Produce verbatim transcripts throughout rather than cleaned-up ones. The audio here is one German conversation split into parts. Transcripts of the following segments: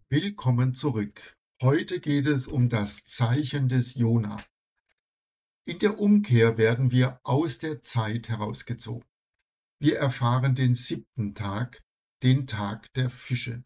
Willkommen zurück. Heute geht es um das Zeichen des Jona. In der Umkehr werden wir aus der Zeit herausgezogen. Wir erfahren den siebten Tag, den Tag der Fische.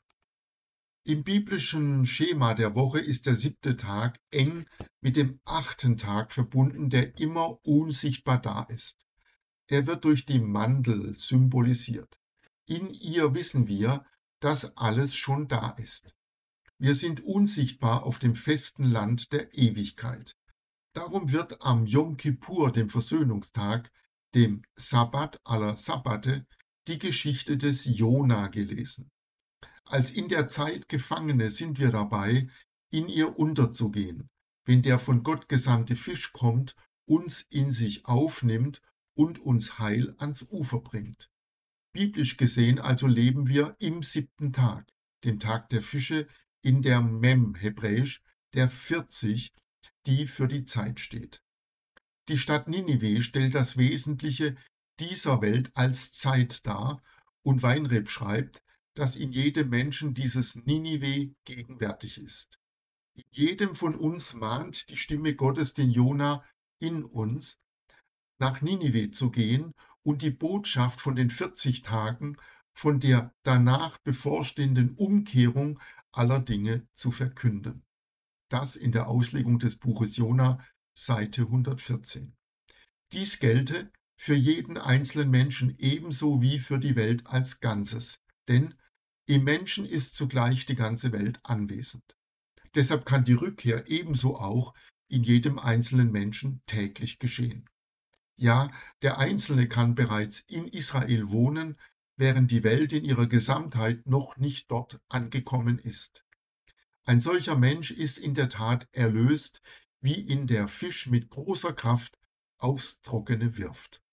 Im biblischen Schema der Woche ist der siebte Tag eng mit dem achten Tag verbunden, der immer unsichtbar da ist. Er wird durch die Mandel symbolisiert. In ihr wissen wir, dass alles schon da ist. Wir sind unsichtbar auf dem festen Land der Ewigkeit. Darum wird am Jom Kippur, dem Versöhnungstag, dem Sabbat aller Sabbate, die Geschichte des Jona gelesen. Als in der Zeit Gefangene sind wir dabei, in ihr unterzugehen, wenn der von Gott gesandte Fisch kommt, uns in sich aufnimmt und uns Heil ans Ufer bringt. Biblisch gesehen also leben wir im siebten Tag, dem Tag der Fische, in der Mem hebräisch, der vierzig, die für die Zeit steht. Die Stadt Ninive stellt das Wesentliche dieser Welt als Zeit dar und Weinreb schreibt, dass in jedem Menschen dieses Ninive gegenwärtig ist. In jedem von uns mahnt die Stimme Gottes den Jona in uns, nach Ninive zu gehen und die Botschaft von den vierzig Tagen, von der danach bevorstehenden Umkehrung aller Dinge zu verkünden. Das in der Auslegung des Buches Jona, Seite hundertvierzehn. Dies gelte für jeden einzelnen Menschen ebenso wie für die Welt als Ganzes, denn im Menschen ist zugleich die ganze Welt anwesend. Deshalb kann die Rückkehr ebenso auch in jedem einzelnen Menschen täglich geschehen. Ja, der Einzelne kann bereits in Israel wohnen, während die Welt in ihrer Gesamtheit noch nicht dort angekommen ist. Ein solcher Mensch ist in der Tat erlöst, wie ihn der Fisch mit großer Kraft aufs Trockene wirft.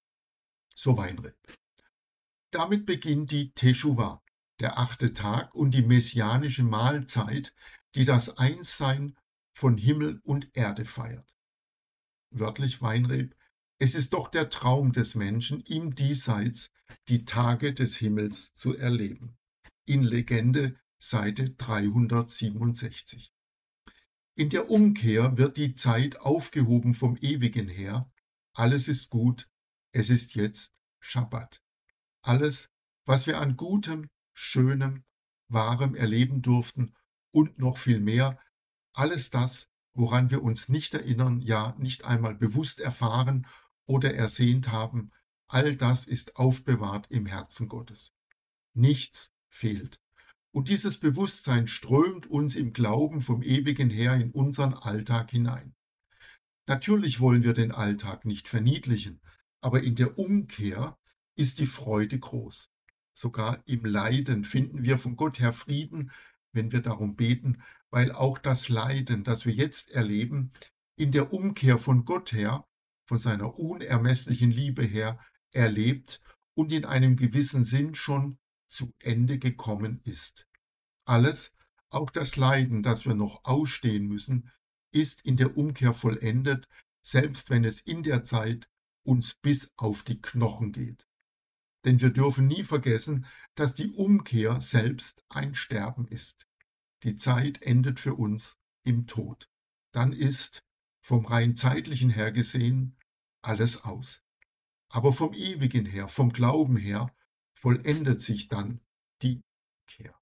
So Weinreb. Damit beginnt die Teschuwa, der achte Tag und die messianische Mahlzeit, die das Einssein von Himmel und Erde feiert. Wörtlich Weinreb: Es ist doch der Traum des Menschen, im Diesseits die Tage des Himmels zu erleben. In Legende, Seite dreihundertsiebenundsechzig. In der Umkehr wird die Zeit aufgehoben vom Ewigen her. Alles ist gut, es ist jetzt Schabbat. Alles, was wir an Gutem, Schönem, Wahrem erleben durften und noch viel mehr, alles das, woran wir uns nicht erinnern, ja nicht einmal bewusst erfahren oder ersehnt haben, all das ist aufbewahrt im Herzen Gottes. Nichts fehlt. Und dieses Bewusstsein strömt uns im Glauben vom Ewigen her in unseren Alltag hinein. Natürlich wollen wir den Alltag nicht verniedlichen, aber in der Umkehr ist die Freude groß. Sogar im Leiden finden wir von Gott her Frieden, wenn wir darum beten, weil auch das Leiden, das wir jetzt erleben, in der Umkehr von Gott her, von seiner unermesslichen Liebe her, erlebt und in einem gewissen Sinn schon zu Ende gekommen ist. Alles, auch das Leiden, das wir noch ausstehen müssen, ist in der Umkehr vollendet, selbst wenn es in der Zeit uns bis auf die Knochen geht. Denn wir dürfen nie vergessen, dass die Umkehr selbst ein Sterben ist. Die Zeit endet für uns im Tod. Dann ist, vom rein zeitlichen her gesehen, alles aus. Aber vom Ewigen her, vom Glauben her, vollendet sich dann die Umkehr.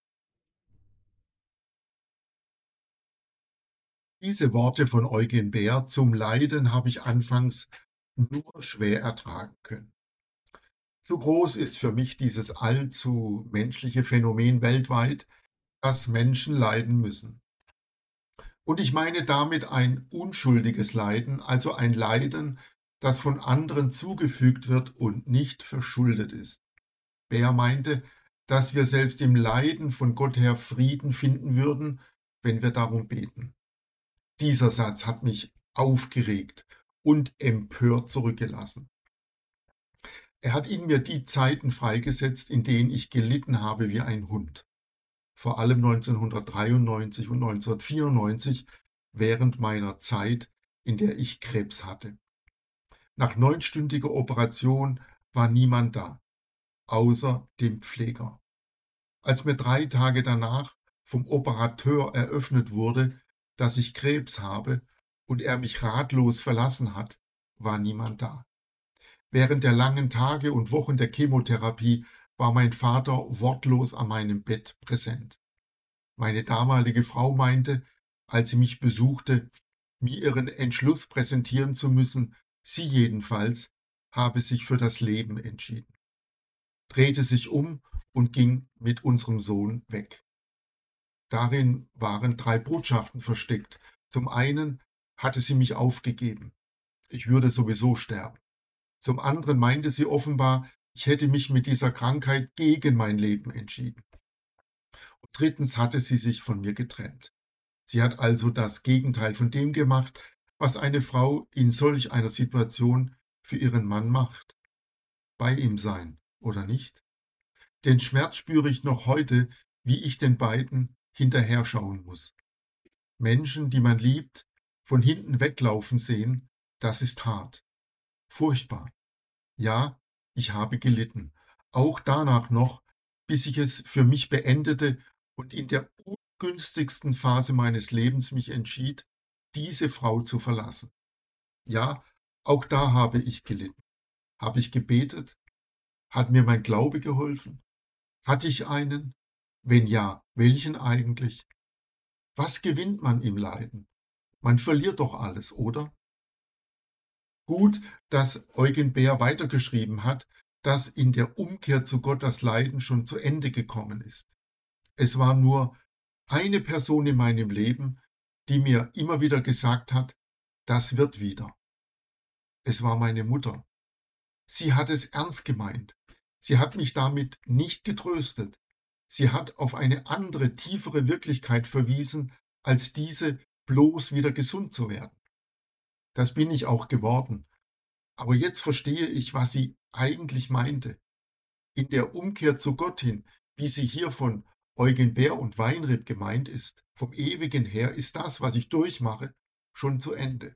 Diese Worte von Eugen Bär zum Leiden habe ich anfangs nur schwer ertragen können. Zu groß ist für mich dieses allzu menschliche Phänomen weltweit, dass Menschen leiden müssen. Und ich meine damit ein unschuldiges Leiden, also ein Leiden, das von anderen zugefügt wird und nicht verschuldet ist. Bär meinte, dass wir selbst im Leiden von Gott her Frieden finden würden, wenn wir darum beten. Dieser Satz hat mich aufgeregt und empört zurückgelassen. Er hat in mir die Zeiten freigesetzt, in denen ich gelitten habe wie ein Hund. Vor allem neunzehnhundertdreiundneunzig und neunzehnhundertvierundneunzig, während meiner Zeit, in der ich Krebs hatte. Nach neunstündiger Operation war niemand da, außer dem Pfleger. Als mir drei Tage danach vom Operateur eröffnet wurde, dass ich Krebs habe und er mich ratlos verlassen hat, war niemand da. Während der langen Tage und Wochen der Chemotherapie war mein Vater wortlos an meinem Bett präsent. Meine damalige Frau meinte, als sie mich besuchte, mir ihren Entschluss präsentieren zu müssen, sie jedenfalls habe sich für das Leben entschieden, drehte sich um und ging mit unserem Sohn weg. Darin waren drei Botschaften versteckt. Zum einen hatte sie mich aufgegeben. Ich würde sowieso sterben. Zum anderen meinte sie offenbar, ich hätte mich mit dieser Krankheit gegen mein Leben entschieden. Und drittens hatte sie sich von mir getrennt. Sie hat also das Gegenteil von dem gemacht, was eine Frau in solch einer Situation für ihren Mann macht. Bei ihm sein, oder nicht? Den Schmerz spüre ich noch heute, wie ich den beiden hinterher schauen muss. Menschen, die man liebt, von hinten weglaufen sehen, das ist hart, furchtbar. Ja, ich habe gelitten, auch danach noch, bis ich es für mich beendete und in der ungünstigsten Phase meines Lebens mich entschied, diese Frau zu verlassen. Ja, auch da habe ich gelitten. Habe ich gebetet? Hat mir mein Glaube geholfen? Hatte ich einen? Wenn ja, welchen eigentlich? Was gewinnt man im Leiden? Man verliert doch alles, oder? Gut, dass Eugen Bär weitergeschrieben hat, dass in der Umkehr zu Gott das Leiden schon zu Ende gekommen ist. Es war nur eine Person in meinem Leben, die mir immer wieder gesagt hat, das wird wieder. Es war meine Mutter. Sie hat es ernst gemeint. Sie hat mich damit nicht getröstet. Sie hat auf eine andere, tiefere Wirklichkeit verwiesen, als diese, bloß wieder gesund zu werden. Das bin ich auch geworden. Aber jetzt verstehe ich, was sie eigentlich meinte. In der Umkehr zu Gott hin, wie sie hier von Eugen Bär und Weinreb gemeint ist, vom Ewigen her, ist das, was ich durchmache, schon zu Ende.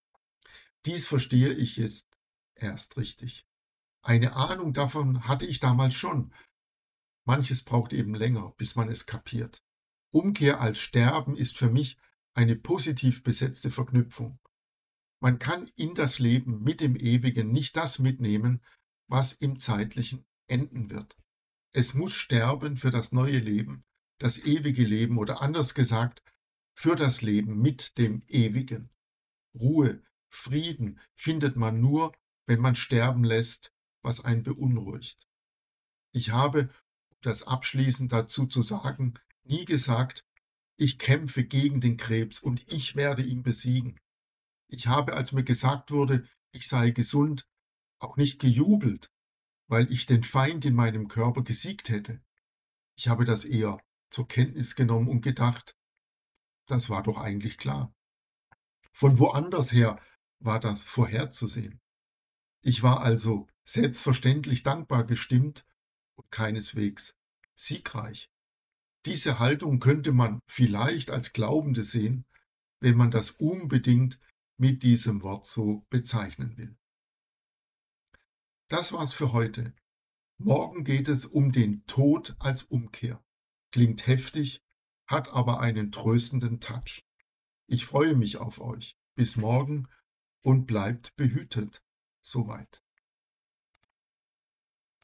Dies verstehe ich jetzt erst richtig. Eine Ahnung davon hatte ich damals schon. Manches braucht eben länger, bis man es kapiert. Umkehr als Sterben ist für mich eine positiv besetzte Verknüpfung. Man kann in das Leben mit dem Ewigen nicht das mitnehmen, was im Zeitlichen enden wird. Es muss sterben für das neue Leben, das ewige Leben oder anders gesagt, für das Leben mit dem Ewigen. Ruhe, Frieden findet man nur, wenn man sterben lässt, was einen beunruhigt. Ich habe, um das abschließend dazu zu sagen, nie gesagt, ich kämpfe gegen den Krebs und ich werde ihn besiegen. Ich habe, als mir gesagt wurde, ich sei gesund, auch nicht gejubelt, weil ich den Feind in meinem Körper gesiegt hätte. Ich habe das eher zur Kenntnis genommen und gedacht, das war doch eigentlich klar. Von woanders her war das vorherzusehen. Ich war also selbstverständlich dankbar gestimmt und keineswegs siegreich. Diese Haltung könnte man vielleicht als Glaubende sehen, wenn man das unbedingt mit diesem Wort so bezeichnen will. Das war's für heute. Morgen geht es um den Tod als Umkehr. Klingt heftig, hat aber einen tröstenden Touch. Ich freue mich auf euch. Bis morgen und bleibt behütet. Soweit.